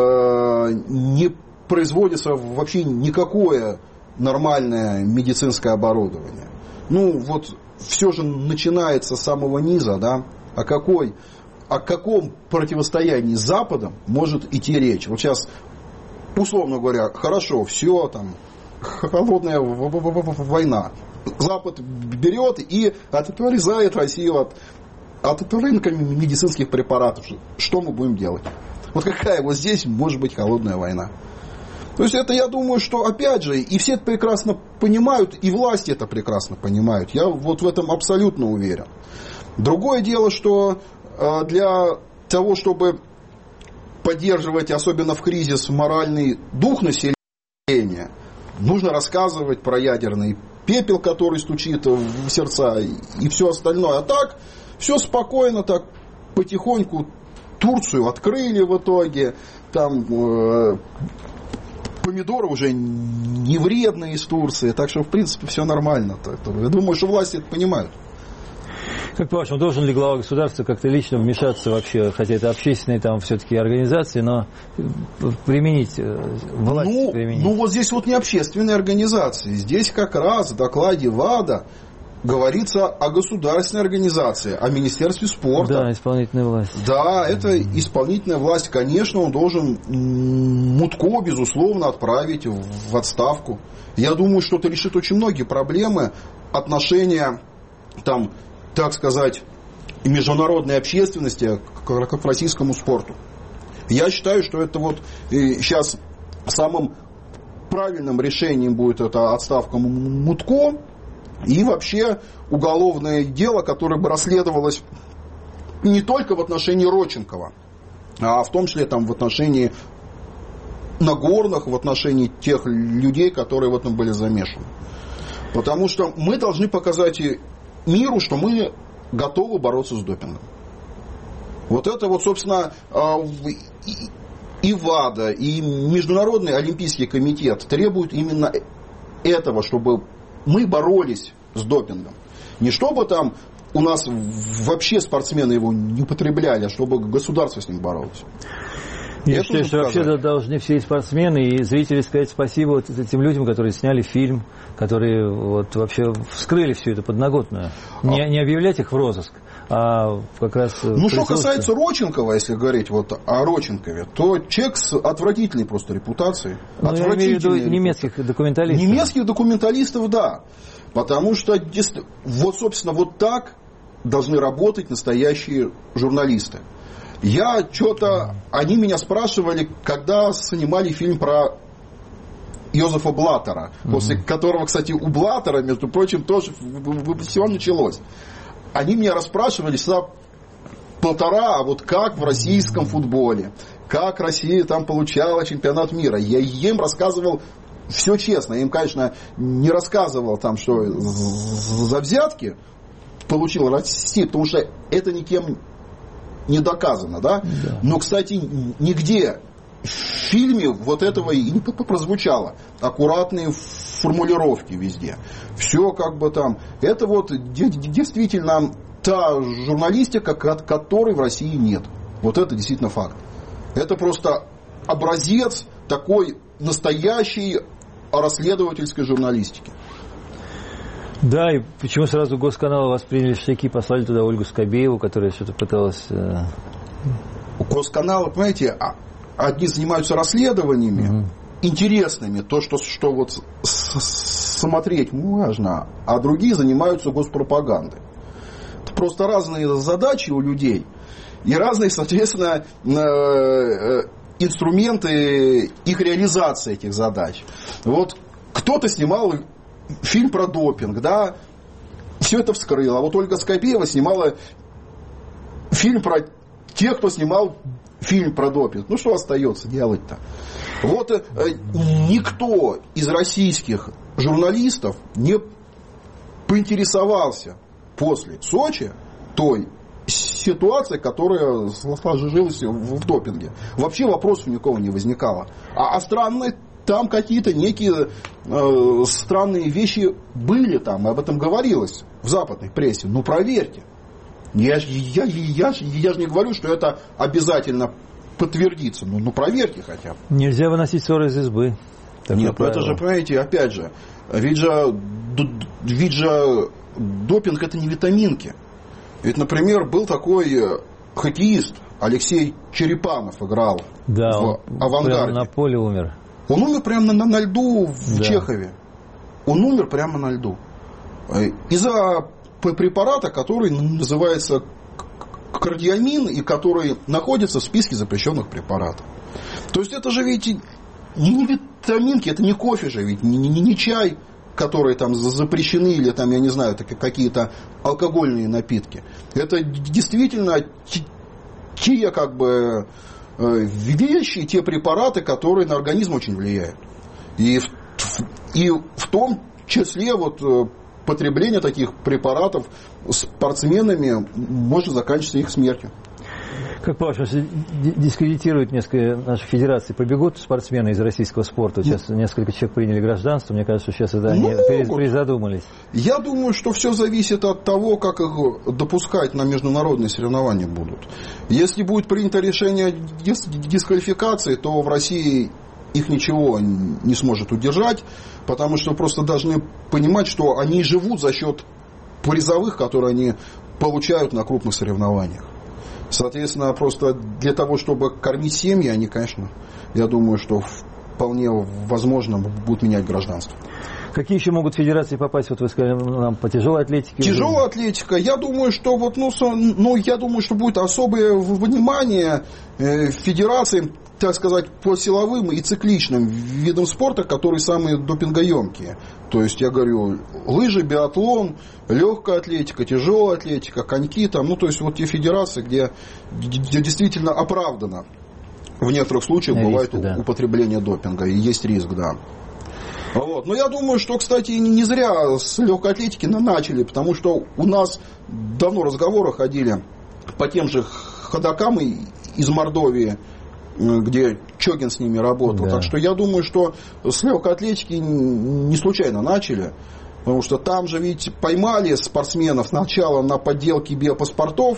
не производится вообще никакое нормальное медицинское оборудование, вот все же начинается с самого низа, да, о каком противостоянии с Западом может идти речь? Вот сейчас, условно говоря, хорошо, все, там, холодная война. Запад берет и отрезает Россию от рынка медицинских препаратов. Что мы будем делать? Вот какая вот здесь может быть холодная война? То есть это, я думаю, что, опять же, и все это прекрасно понимают, и власти это прекрасно понимают. Я вот в этом абсолютно уверен. Другое дело, что для того, чтобы поддерживать, особенно в кризис, моральный дух населения, нужно рассказывать про ядерный пепел, который стучит в сердца, и все остальное. А так, все спокойно, так потихоньку Турцию открыли в итоге, там помидоры уже не вредные из Турции, так что, в принципе, все нормально. Я думаю, что власти это понимают. Как по-вашему, должен ли глава государства как-то лично вмешаться вообще, хотя это общественные там все-таки организации, но применить власть? Ну вот здесь вот не общественные организации, здесь как раз в докладе ВАДА говорится о государственной организации, о Министерстве спорта. Да, исполнительная власть. Да, это исполнительная власть. Конечно, он должен Мутко, безусловно, отправить в отставку. Я думаю, что это решит очень многие проблемы отношения, там, так сказать, международной общественности к российскому спорту. Я считаю, что это вот сейчас самым правильным решением будет эта отставка Мутко. И вообще уголовное дело, которое бы расследовалось не только в отношении Родченкова, а в том числе там, в отношении Нагорных, в отношении тех людей, которые в этом были замешаны. Потому что мы должны показать миру, что мы готовы бороться с допингом. Вот это вот, собственно, и ВАДА, и Международный олимпийский комитет требуют именно этого, чтобы мы боролись с допингом. Не чтобы там у нас вообще спортсмены его не употребляли, а чтобы государство с ним боролось. Я считаю, что вообще должны все спортсмены и зрители сказать спасибо вот этим людям, которые сняли фильм, которые вот вообще вскрыли всю эту подноготную. Не объявлять их в розыск, а как раз... Ну, что касается Родченкова, если говорить вот о Родченкове, то человек с отвратительной просто репутацией. Я имею в виду немецких документалистов. Немецких документалистов, да. Потому что, вот, собственно, вот так должны работать настоящие журналисты. Они меня спрашивали, когда снимали фильм про Йозефа Блаттера, после которого, кстати, у Блаттера, между прочим, тоже все началось. Они меня расспрашивали часа полтора, а вот как в российском футболе, как Россия там получала чемпионат мира. Я им рассказывал все честно. Я им, конечно, не рассказывал, там, что за взятки получила Россия, потому что это никем не доказано, да? Да. Но, кстати, нигде в фильме вот этого и не прозвучало. Аккуратные формулировки везде. Все как бы там. Это вот действительно та журналистика, которой в России нет. Вот это действительно факт. Это просто образец такой настоящей расследовательской журналистики. Да, и почему сразу Госканал восприняли в штыки, послали туда Ольгу Скобееву, которая что-то пыталась... Госканалы, понимаете, одни занимаются расследованиями интересными, то, что вот смотреть можно, а другие занимаются госпропагандой. Это просто разные задачи у людей и разные, соответственно, инструменты их реализации этих задач. Вот кто-то снимал фильм про допинг, да, все это вскрыло. А вот Ольга Скобеева снимала фильм про тех, кто снимал фильм про допинг. Ну, что остается делать-то? Вот никто из российских журналистов не поинтересовался после Сочи той ситуации, которая сложилась в допинге. Вообще вопросов никого не возникало. А странные там какие-то некие странные вещи были там, об этом говорилось в западной прессе. Ну, проверьте. Я же не говорю, что это обязательно подтвердится. Ну, проверьте хотя бы. Нельзя выносить ссоры из избы. Нет, ну это же, понимаете, опять же, ведь же допинг это не витаминки. Ведь, например, был такой хоккеист Алексей Черепанов играл в «Авангарде». На поле умер. Он умер прямо на льду в Чехове. Он умер прямо на льду. Из-за препарата, который называется кардиамин и который находится в списке запрещенных препаратов. То есть это же ведь не витаминки, это не кофе же, ведь не чай, которые там запрещены, или там, я не знаю, какие-то алкогольные напитки. Это действительно те как бы вещи, те препараты, которые на организм очень влияют. И в том числе вот потребление таких препаратов спортсменами может заканчиваться их смертью. Как по-вашему, дискредитируют несколько наших федераций, побегут спортсмены из российского спорта? Сейчас несколько человек приняли гражданство, мне кажется, что сейчас это они призадумались. Я думаю, что все зависит от того, как их допускать на международные соревнования будут. Если будет принято решение дисквалификации, то в России их ничего не сможет удержать, потому что просто должны понимать, что они живут за счет призовых, которые они получают на крупных соревнованиях. Соответственно, просто для того, чтобы кормить семьи, они, конечно, я думаю, что вполне возможно будут менять гражданство. Какие еще могут федерации попасть, вот вы сказали, нам по тяжелой атлетике? Тяжелая атлетика, я думаю, что я думаю, что будет особое внимание федерациям, так сказать, по силовым и цикличным видам спорта, которые самые допингоемкие. То есть, я говорю, лыжи, биатлон, легкая атлетика, тяжелая атлетика, коньки, там, то есть, вот те федерации, где действительно оправдано в некоторых случаях бывает употребление допинга, и есть риск, да. Вот. Но я думаю, что, кстати, не зря с легкой атлетики начали, потому что у нас давно разговоры ходили по тем же ходокам из Мордовии, где Чогин с ними работал. Да. Так что я думаю, что с легкой атлетики не случайно начали, потому что там же ведь поймали спортсменов сначала на подделке биопаспортов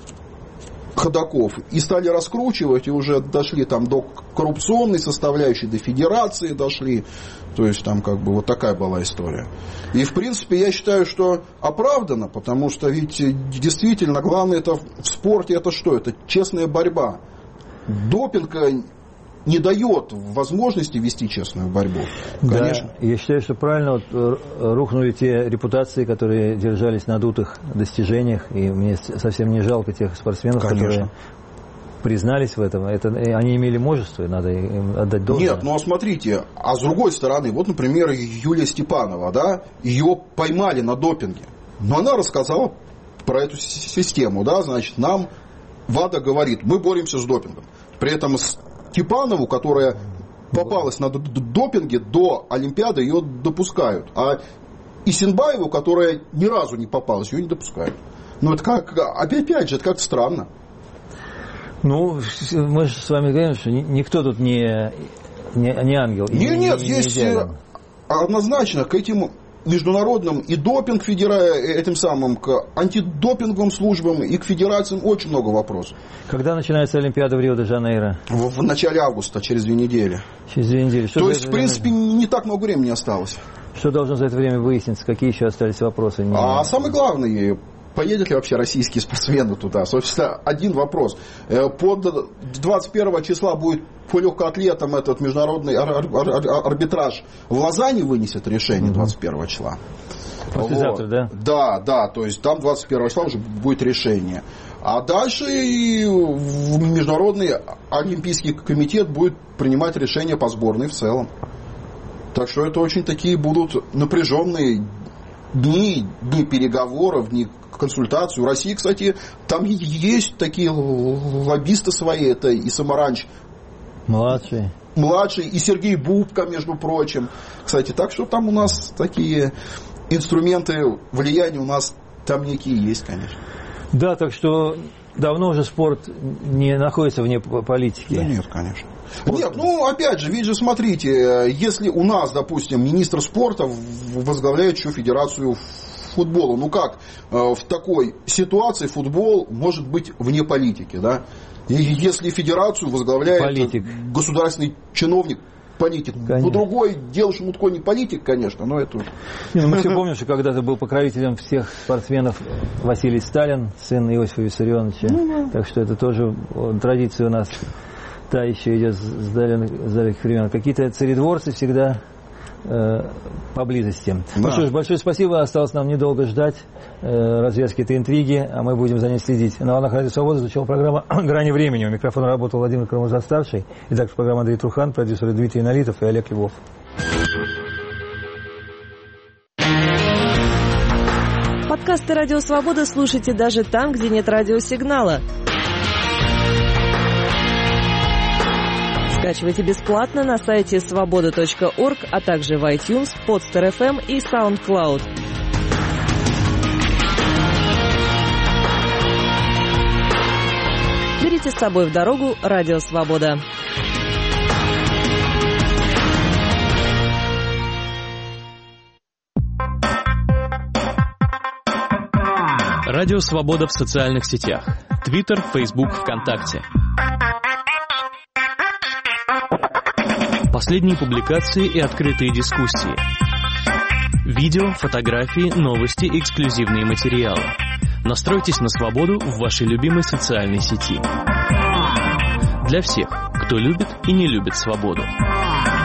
ходоков и стали раскручивать, и уже дошли там до коррупционной составляющей, до федерации дошли. То есть там как бы вот такая была история. И в принципе я считаю, что оправдано, потому что ведь действительно главное это в спорте это что? Это честная борьба. Допинг не дает возможности вести честную борьбу. Конечно. Да, я считаю, что правильно рухнули те репутации, которые держались на надутых достижениях, и мне совсем не жалко тех спортсменов, которые признались в этом. Они имели мужество, и надо им отдать должное. Нет, а смотрите, а с другой стороны, вот, например, Юлия Степанова, да, ее поймали на допинге, но она рассказала про эту систему, да, значит, нам ВАДА говорит, мы боремся с допингом. При этом Степанову, которая попалась на допинге, до Олимпиады ее допускают. А Исенбаеву, которая ни разу не попалась, ее не допускают. Ну, это как, опять же, это как-то странно. Ну, мы же с вами говорим, что никто тут не ангел. Нет, есть однозначно к этим международным и допинг этим самым к антидопинговым службам и к федерациям очень много вопросов. Когда начинается Олимпиада в Рио-де-Жанейро? В начале августа, через 2 недели. Через 2 недели. То есть, в принципе, не так много времени осталось. Что должно за это время выясниться? Какие еще остались вопросы? А самое главное, поедет ли вообще российские спортсмены туда? Собственно, один вопрос. Под 21 числа будет по легкоатлетам этот международный арбитраж в Лозанне вынесет решение 21 числа. Послезавтра, да? Да, то есть там 21 числа уже будет решение. А дальше и Международный олимпийский комитет будет принимать решения по сборной в целом. Так что это очень такие будут напряженные дни переговоров, дни консультаций. У России, кстати, там есть такие лоббисты свои, это и Самаранч младший, и Сергей Бубка, между прочим. Кстати, так что там у нас такие инструменты влияния у нас там некие есть, конечно. Да, так что давно уже спорт не находится вне политики. Да нет, конечно. Нет, опять же, ведь же смотрите, если у нас, допустим, министр спорта возглавляет еще федерацию футбола, как в такой ситуации футбол может быть вне политики, да? И если федерацию возглавляет государственный чиновник, политик. Другой Дело Шмутко не политик, конечно, но это... Мы все помним, что когда-то был покровителем всех спортсменов Василий Сталин, сын Иосифа Виссарионовича. Так что это тоже традиция у нас та еще идет с далеких времен. Какие-то царедворцы всегда поблизости. Да. Ну что ж, большое спасибо. Осталось нам недолго ждать развязки этой интриги, а мы будем за ней следить. На волнах Радио Свобода звучала программа «Грани времени». У микрофона работал Владимир Карамурза-старший. И также программа Андрей Трухан, продюсеры Дмитрий Налитов и Олег Львов. Подкасты «Радио Свобода» слушайте даже там, где нет радиосигнала. Скачивайте бесплатно на сайте svoboda.org, а также в iTunes, Podster FM и SoundCloud. Берите с собой в дорогу «Радио Свобода». Радио Свобода в социальных сетях. Твиттер, Фейсбук, ВКонтакте. Последние публикации и открытые дискуссии. Видео, фотографии, новости, эксклюзивные материалы. Настройтесь на свободу в вашей любимой социальной сети. Для всех, кто любит и не любит свободу.